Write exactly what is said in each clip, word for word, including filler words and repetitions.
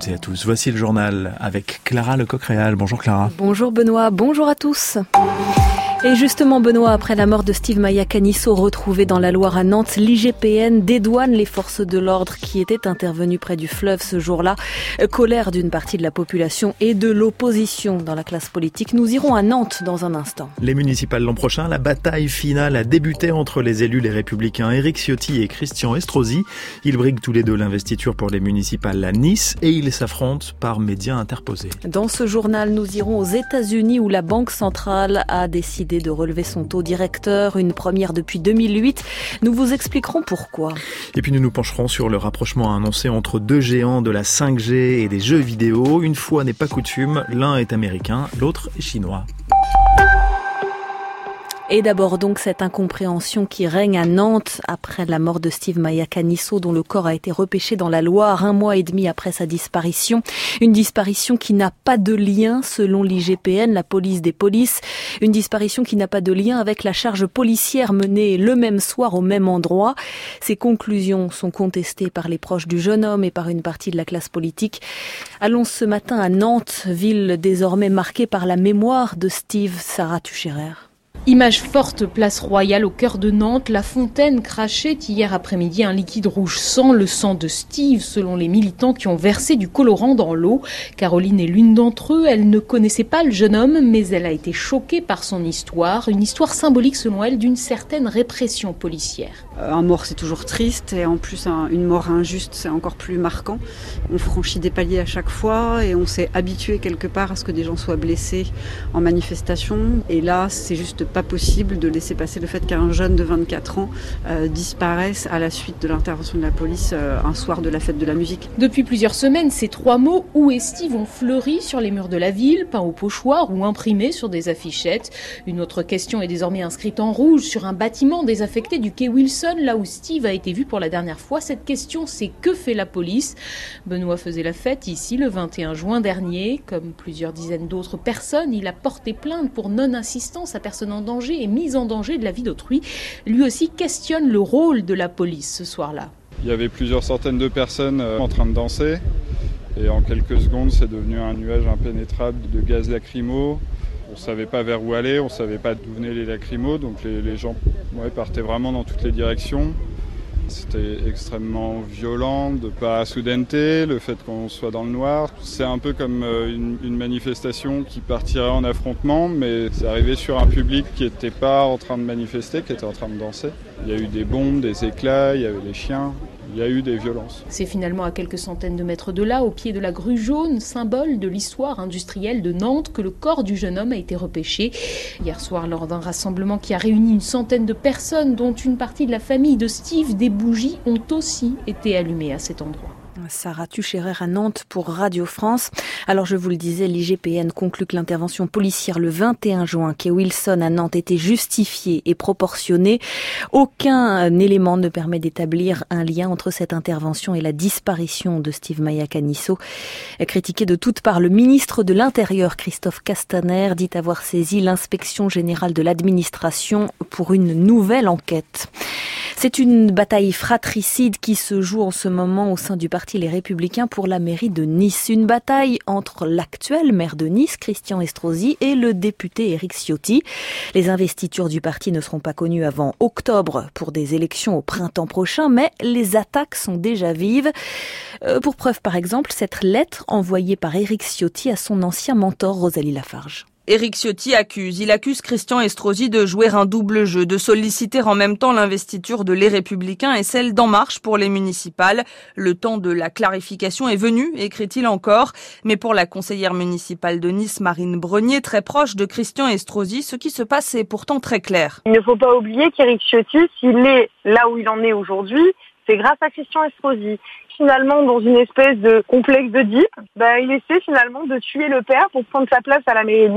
toutes et à tous. Voici le journal avec Clara Lecoq-Réal. Bonjour Clara. Bonjour Benoît, bonjour à tous. Et justement Benoît, après la mort de Steve Mayakanisso retrouvé dans la Loire à Nantes, l'I G P N dédouane les forces de l'ordre qui étaient intervenues près du fleuve ce jour-là. Colère d'une partie de la population et de l'opposition dans la classe politique. Nous irons à Nantes dans un instant. Les municipales l'an prochain, la bataille finale a débuté entre les élus les républicains Éric Ciotti et Christian Estrosi. Ils briguent tous les deux l'investiture pour les municipales à Nice et ils s'affrontent par médias interposés. Dans ce journal, nous irons aux États-Unis où la Banque centrale a décidé de relever son taux directeur, une première depuis deux mille huit. Nous vous expliquerons pourquoi. Et puis nous nous pencherons sur le rapprochement annoncé entre deux géants de la cinq G et des jeux vidéo. Une fois n'est pas coutume, l'un est américain, l'autre est chinois. Et d'abord donc cette incompréhension qui règne à Nantes après la mort de Steve Mayakanisso dont le corps a été repêché dans la Loire un mois et demi après sa disparition. Une disparition qui n'a pas de lien selon l'I G P N, la police des polices. Une disparition qui n'a pas de lien avec la charge policière menée le même soir au même endroit. Ces conclusions sont contestées par les proches du jeune homme et par une partie de la classe politique. Allons ce matin à Nantes, ville désormais marquée par la mémoire de Steve. Sarah Tucherer. Image forte, place Royale au cœur de Nantes, la fontaine crachait hier après-midi un liquide rouge sang, le sang de Steve, selon les militants qui ont versé du colorant dans l'eau. Caroline est l'une d'entre eux, elle ne connaissait pas le jeune homme, mais elle a été choquée par son histoire, une histoire symbolique selon elle d'une certaine répression policière. Un mort c'est toujours triste et en plus un, une mort injuste c'est encore plus marquant. On franchit des paliers à chaque fois et on s'est habitué quelque part à ce que des gens soient blessés en manifestation et là c'est juste pas possible de laisser passer le fait qu'un jeune de vingt-quatre ans euh, disparaisse à la suite de l'intervention de la police euh, un soir de la fête de la musique. Depuis plusieurs semaines, ces trois mots « Où est Steve » ont fleuri sur les murs de la ville, peints au pochoir ou imprimés sur des affichettes. Une autre question est désormais inscrite en rouge sur un bâtiment désaffecté du quai Wilson, là où Steve a été vu pour la dernière fois. Cette question, c'est que fait la police ? Benoît faisait la fête ici le vingt et un juin dernier. Comme plusieurs dizaines d'autres personnes, il a porté plainte pour non-assistance à personne en danger et mise en danger de la vie d'autrui. Lui aussi questionne le rôle de la police ce soir-là. Il y avait plusieurs centaines de personnes en train de danser et en quelques secondes c'est devenu un nuage impénétrable de gaz lacrymo. On ne savait pas vers où aller, on ne savait pas d'où venaient les lacrymos, donc les, les gens ouais, partaient vraiment dans toutes les directions. C'était extrêmement violent, de par la soudaineté, le fait qu'on soit dans le noir. C'est un peu comme une, une manifestation qui partirait en affrontement, mais c'est arrivé sur un public qui n'était pas en train de manifester, qui était en train de danser. Il y a eu des bombes, des éclats, il y avait des chiens. Il y a eu des violences. C'est finalement à quelques centaines de mètres de là, au pied de la grue jaune, symbole de l'histoire industrielle de Nantes, que le corps du jeune homme a été repêché. Hier soir, lors d'un rassemblement qui a réuni une centaine de personnes, dont une partie de la famille de Steve, des bougies ont aussi été allumées à cet endroit. Sarah Tucherer à Nantes pour Radio France. Alors je vous le disais, l'I G P N conclut que l'intervention policière le vingt et un juin quai Wilson à Nantes était justifiée et proportionnée. Aucun élément ne permet d'établir un lien entre cette intervention et la disparition de Steve Mayakanisso. Critiqué de toutes parts, le ministre de l'Intérieur, Christophe Castaner, dit avoir saisi l'inspection générale de l'administration pour une nouvelle enquête. C'est une bataille fratricide qui se joue en ce moment au sein du parti Les Républicains pour la mairie de Nice. Une bataille entre l'actuel maire de Nice, Christian Estrosi, et le député Éric Ciotti. Les investitures du parti ne seront pas connues avant octobre pour des élections au printemps prochain, mais les attaques sont déjà vives. Euh, pour preuve, par exemple, cette lettre envoyée par Éric Ciotti à son ancien mentor Rosalie Lafarge. Éric Ciotti accuse. Il accuse Christian Estrosi de jouer un double jeu, de solliciter en même temps l'investiture de Les Républicains et celle d'En Marche pour les municipales. Le temps de la clarification est venu, écrit-il encore. Mais pour la conseillère municipale de Nice, Marine Brenier, très proche de Christian Estrosi, ce qui se passe est pourtant très clair. Il ne faut pas oublier qu'Éric Ciotti, s'il est là où il en est aujourd'hui, c'est grâce à Christian Estrosi. Finalement, dans une espèce de complexe d'Oedipe, bah, il essaie finalement de tuer le père pour prendre sa place à la mairie de Nice.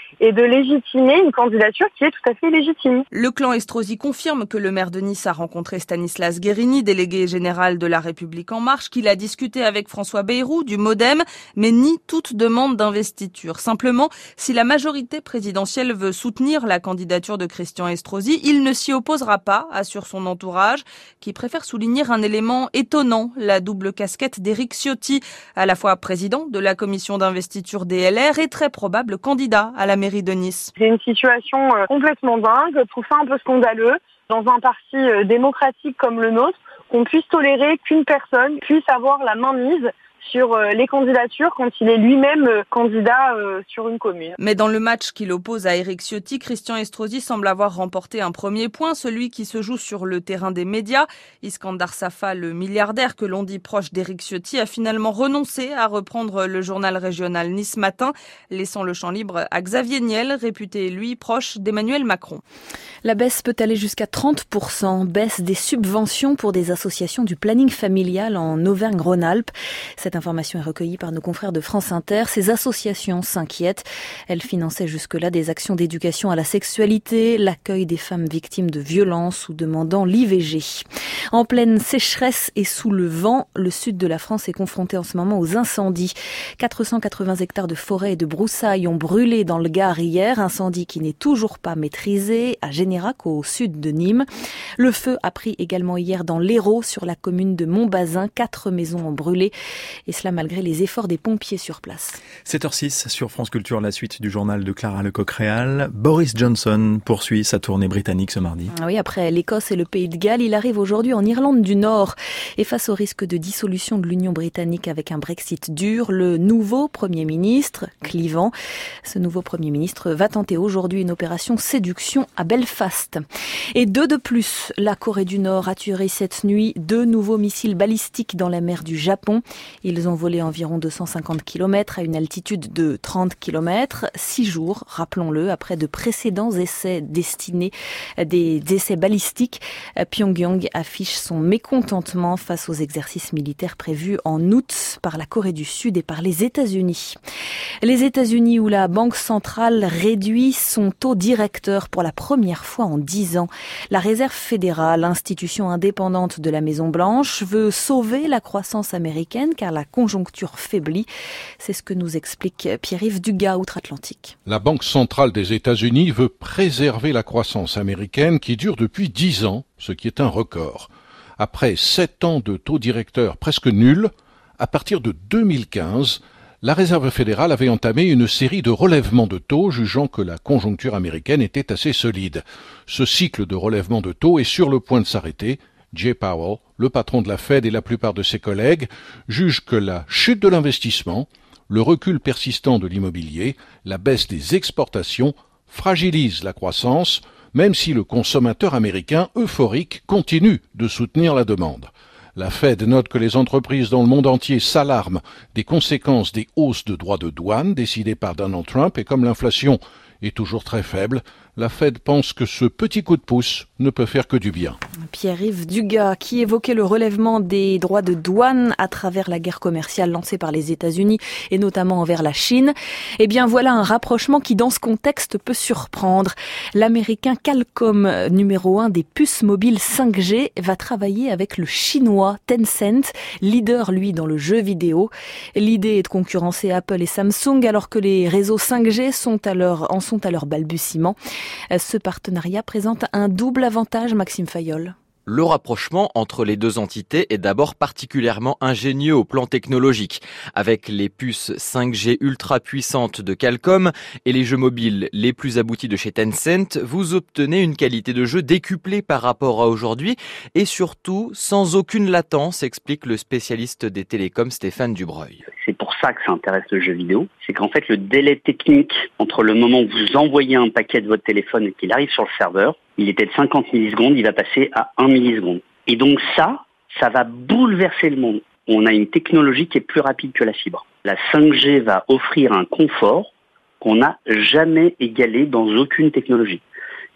et de légitimer une candidature qui est tout à fait légitime. Le clan Estrosi confirme que le maire de Nice a rencontré Stanislas Guerini, délégué général de La République En Marche, qu'il a discuté avec François Bayrou du Modem, mais nie toute demande d'investiture. Simplement, si la majorité présidentielle veut soutenir la candidature de Christian Estrosi, il ne s'y opposera pas, assure son entourage, qui préfère souligner un élément étonnant, la double casquette d'Éric Ciotti, à la fois président de la commission d'investiture D L R et très probable candidat à la mairie de Nice. C'est une situation complètement dingue, je trouve ça un peu scandaleux, dans un parti démocratique comme le nôtre, qu'on puisse tolérer qu'une personne puisse avoir la main mise sur les candidatures quand il est lui-même candidat sur une commune. Mais dans le match qui l'oppose à Éric Ciotti, Christian Estrosi semble avoir remporté un premier point, celui qui se joue sur le terrain des médias. Iskandar Safa, le milliardaire que l'on dit proche d'Éric Ciotti, a finalement renoncé à reprendre le journal régional Nice Matin, laissant le champ libre à Xavier Niel, réputé lui proche d'Emmanuel Macron. La baisse peut aller jusqu'à trente pour cent, baisse des subventions pour des associations du planning familial en Auvergne-Rhône-Alpes. Cette information est recueillie par nos confrères de France Inter. Ces associations s'inquiètent. Elles finançaient jusque-là des actions d'éducation à la sexualité, l'accueil des femmes victimes de violences ou demandant l'I V G. En pleine sécheresse et sous le vent, le sud de la France est confronté en ce moment aux incendies. quatre cent quatre-vingts hectares de forêt et de broussailles ont brûlé dans le Gard hier, incendie qui n'est toujours pas maîtrisé à Générac au sud de Nîmes. Le feu a pris également hier dans l'Hérault sur la commune de Montbazin. Quatre maisons ont brûlé. Et cela malgré les efforts des pompiers sur place. sept heures six sur France Culture, la suite du journal de Clara Lecoq-Réal. Boris Johnson poursuit sa tournée britannique ce mardi. Oui, après l'Écosse et le Pays de Galles, il arrive aujourd'hui en Irlande du Nord. Et face au risque de dissolution de l'Union britannique avec un Brexit dur, le nouveau Premier ministre, clivant, ce nouveau Premier ministre va tenter aujourd'hui une opération séduction à Belfast. Et deux de plus, la Corée du Nord a tiré cette nuit deux nouveaux missiles balistiques dans la mer du Japon. Ils ont volé environ deux cent cinquante kilomètres à une altitude de trente kilomètres. Six jours, rappelons-le, après de précédents essais destinés, des essais balistiques. Pyongyang affiche son mécontentement face aux exercices militaires prévus en août par la Corée du Sud et par les États-Unis. Les États-Unis où la Banque centrale réduit son taux directeur pour la première fois en dix ans. La Réserve fédérale, institution indépendante de la Maison-Blanche, veut sauver la croissance américaine car la conjoncture faiblit. C'est ce que nous explique Pierre-Yves Dugas, outre-Atlantique. La Banque centrale des États-Unis veut préserver la croissance américaine qui dure depuis dix ans, ce qui est un record. Après sept ans de taux directeur presque nul, à partir de deux mille quinze, la Réserve fédérale avait entamé une série de relèvements de taux, jugeant que la conjoncture américaine était assez solide. Ce cycle de relèvement de taux est sur le point de s'arrêter. Jay Powell, le patron de la Fed et la plupart de ses collègues, jugent que la chute de l'investissement, le recul persistant de l'immobilier, la baisse des exportations fragilisent la croissance, même si le consommateur américain euphorique continue de soutenir la demande. La Fed note que les entreprises dans le monde entier s'alarment des conséquences des hausses de droits de douane décidées par Donald Trump et comme l'inflation est toujours très faible, la Fed pense que ce petit coup de pouce ne peut faire que du bien. Pierre-Yves Dugas, qui évoquait le relèvement des droits de douane à travers la guerre commerciale lancée par les États-Unis et notamment envers la Chine. Eh bien voilà un rapprochement qui dans ce contexte peut surprendre. L'américain Qualcomm, numéro un des puces mobiles cinq G, va travailler avec le chinois Tencent, leader lui dans le jeu vidéo. L'idée est de concurrencer Apple et Samsung alors que les réseaux cinq G sont à leur, en sont à leur balbutiement. Ce partenariat présente un double avantage, Maxime Fayolle. Le rapprochement entre les deux entités est d'abord particulièrement ingénieux au plan technologique. Avec les puces cinq G ultra puissantes de Qualcomm et les jeux mobiles les plus aboutis de chez Tencent, vous obtenez une qualité de jeu décuplée par rapport à aujourd'hui et surtout sans aucune latence, explique le spécialiste des télécoms Stéphane Dubreuil. C'est pour ça que ça intéresse le jeu vidéo. C'est qu'en fait, le délai technique entre le moment où vous envoyez un paquet de votre téléphone et qu'il arrive sur le serveur, il était de cinquante millisecondes, il va passer à un milliseconde. Et donc ça, ça va bouleverser le monde. On a une technologie qui est plus rapide que la fibre. La cinq G va offrir un confort qu'on n'a jamais égalé dans aucune technologie.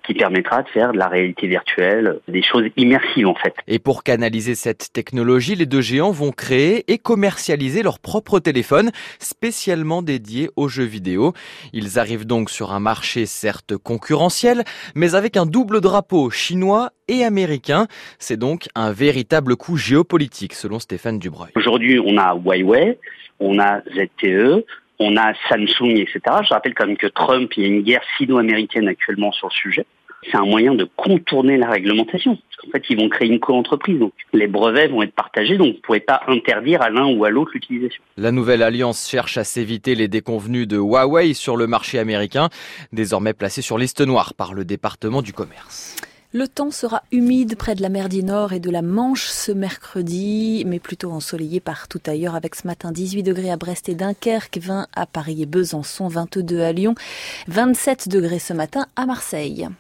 qui permettra de faire de la réalité virtuelle, des choses immersives en fait. Et pour canaliser cette technologie, les deux géants vont créer et commercialiser leur propre téléphone spécialement dédié aux jeux vidéo. Ils arrivent donc sur un marché certes concurrentiel, mais avec un double drapeau chinois et américain. C'est donc un véritable coup géopolitique selon Stéphane Dubreuil. Aujourd'hui, on a Huawei, on a Z T E, on a Samsung, et cetera. Je rappelle quand même que Trump, il y a une guerre sino-américaine actuellement sur le sujet. C'est un moyen de contourner la réglementation. Parce qu'en fait, ils vont créer une co-entreprise. Donc, les brevets vont être partagés. Donc, vous ne pourrez pas interdire à l'un ou à l'autre l'utilisation. La nouvelle alliance cherche à s'éviter les déconvenues de Huawei sur le marché américain, désormais placé sur liste noire par le département du commerce. Le temps sera humide près de la mer du Nord et de la Manche ce mercredi, mais plutôt ensoleillé partout ailleurs avec ce matin dix-huit degrés à Brest et Dunkerque, vingt à Paris et Besançon, vingt-deux à Lyon, vingt-sept degrés ce matin à Marseille.